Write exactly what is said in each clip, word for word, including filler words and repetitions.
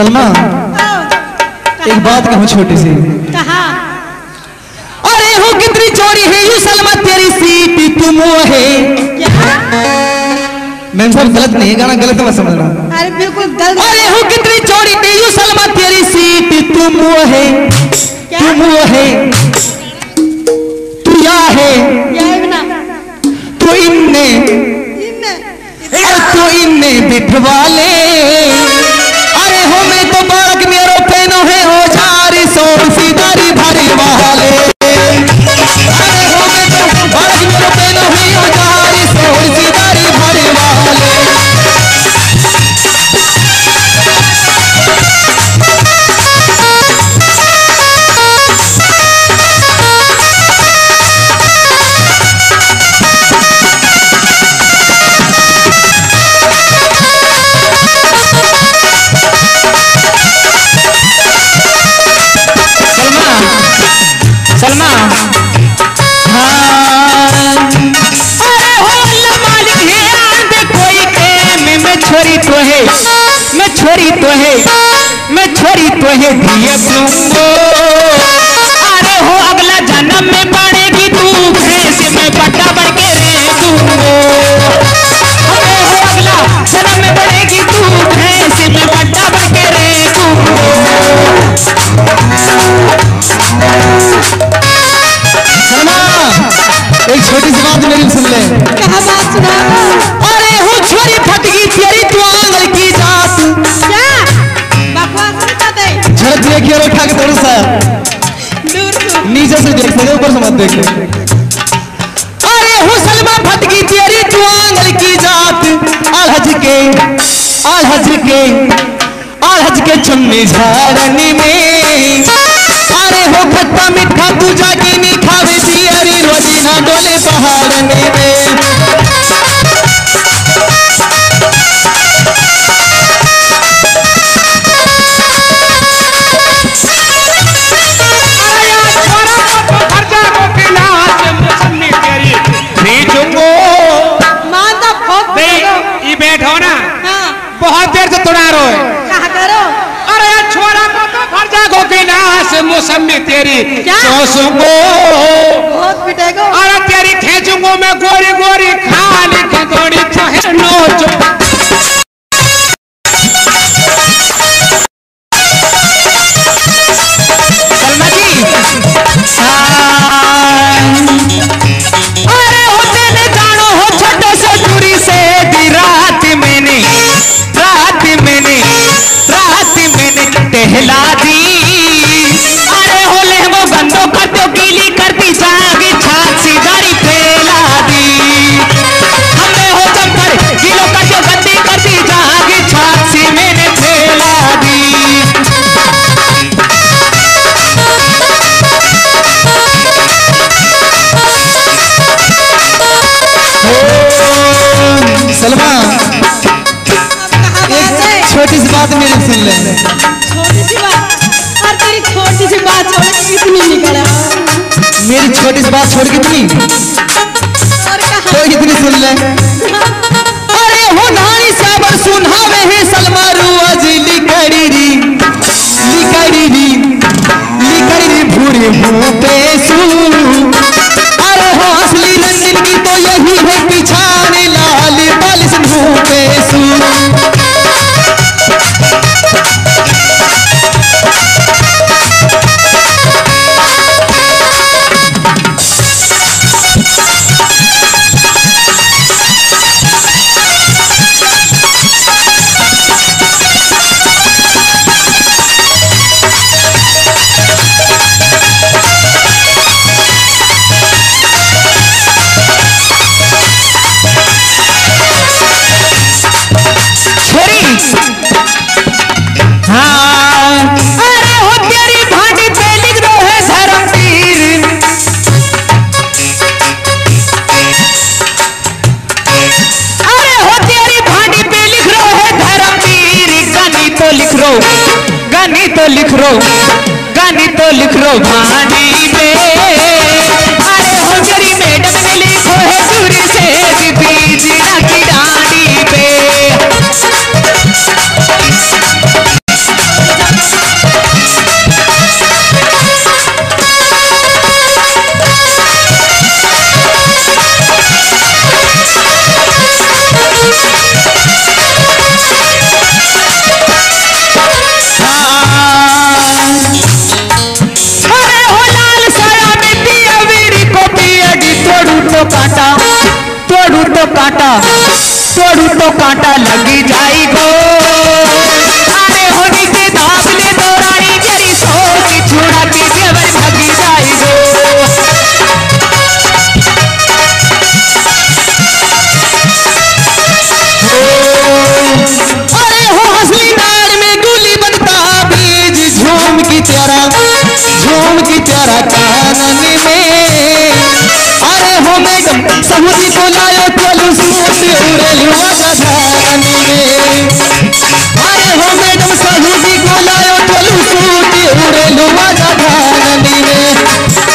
सलमा एक बात कहूँ छोटी सी। कहा? अरे हो कितनी चोरी है यू सलमा तेरी सीट तुम है। क्या? मैं सब गलत नहीं है, गाना गलत मत समझना। अरे बिल्कुल गलत। अरे हो कितनी चोरी है यू सलमा तेरी सीट तुम है। तुम है तू या है तू इनने तू इनने बिठवा ले। अरे हो मैं तो बालक मेरो पेनो है हो जारी सोर सीधारी भारी वाले। अरे हो मैं तो बालक मेरो पेनो है हो जारी सोर सीधारी भारी वाले। सलमा हाँ अरे हो अल्लाह मालिक है आंदे कोई के मैं मैं छोरी तो है मैं छोरी तो है मैं छोरी तो है दिए तुमको। अरे हो अगला जन्म में पड़ेगी तू भैंस में बट्टा बन के रे दूंगो। अरे हो अगला जन्म में पड़ेगी तू भैंस में बट्टा बन के रे दूंगो। एक छोटी सी बात मेरी सुन ले। क्या बात सुना? अरे हो छोरी फटगी तेरी तू आंगल की जात। क्या बकवास नहीं करते? झड़क देखिए और उठा के थोड़ा सा दूर दूर नीचे से देख सकते ऊपर से मत देखे। अरे हो सलमा फटगी तेरी तू आंगल की जात। अलहज के अलहज के अलहज के चुन्नी झाड़नी में। अरे हो खट्टा मीठा तू जागी नहीं खावे दियरी रोजीना डोले पहाड़ने में। बैठो ना बहुत देर से तुड़ा रो है। क्या करो? अरे यार छोरा को तो फर्जा को गिलास मौसमी तेरी क्या? चौसुंगो बहुत पिटेगो। अरे तेरी खेचूंगो मैं गोरी गोरी खाली के गोरी चाहे नोच। सलमा जी अरे होते ने जानो हो छोटे से दूरी से दी रात मैंने रात मैंने रात मैंने टहला दी। अरे होले वो बंदों का तो गीली करती जागी छात सी गाड़ी फैला दी। हमने हो जमकर गीलों का जो गंदी करती जागी छात सी मैंने फैला दी। सलमा एक छोटी सी बात मेरी सुन ले। छोटी सी बात और तेरी छोटी सी बात छोड़ के कितनी निकला? मेरी छोटी सी बात छोड़ कितनी और कहा? तो इतनी सुन ले। अरे हो नानी साबर सुनावे है सलमा रुआज लिकड़ी री लिकड़ी री लिकड़ी री भूरे भूते सू। अरे हो असली रंगीन की तो यही है पिछाने लाल बालिश भूते सू। हाँ अरे हो तेरी भाटी पे लिख दो है धर्मवीर। अरे हो तेरी भाटी पे लिख रो है धर्मवीर। गानी तो लिख रो गानी तो लिख रो गानी तो लिख रो भाटी पे। अरे हो तेरी मैडम ने लिखो है दूरी से बीजना की डांडी पे। कांटा तोड़ू तो कांटा लगी जाई गो। अरे हो नीचे दाब ले तो रानी तेरी सोच छुड़ा के देवर भगी जाई गो। अरे हो हंसली नाड़ में गुली बनता बीज झूम की तेरा झूम की तेरा कानन में। अरे हो मैडम समुद्री को लायो चलू सूट उड़ेलू गधान में। अरे हो मैडम समुद्री को लायो चलू सूट उड़ेलू गधान में।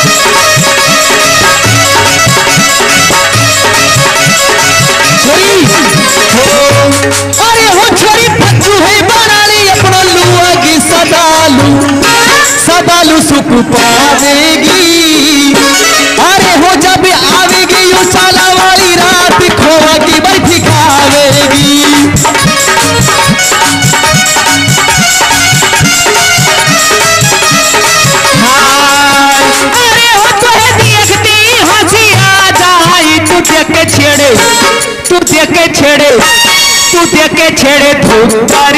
अरे हो छोरी पत्तू है बनाली अपना लुआ की सदालू सदालू सुख पावेगी। अरे हो जब आवेगी यू साला वाली रात खोवा की बर्फी खावेगी। अरे हो तुहे देखती हंसी आ जाई तू देख के छेड़े तू देख के छेड़े तू देख के छेड़े धूप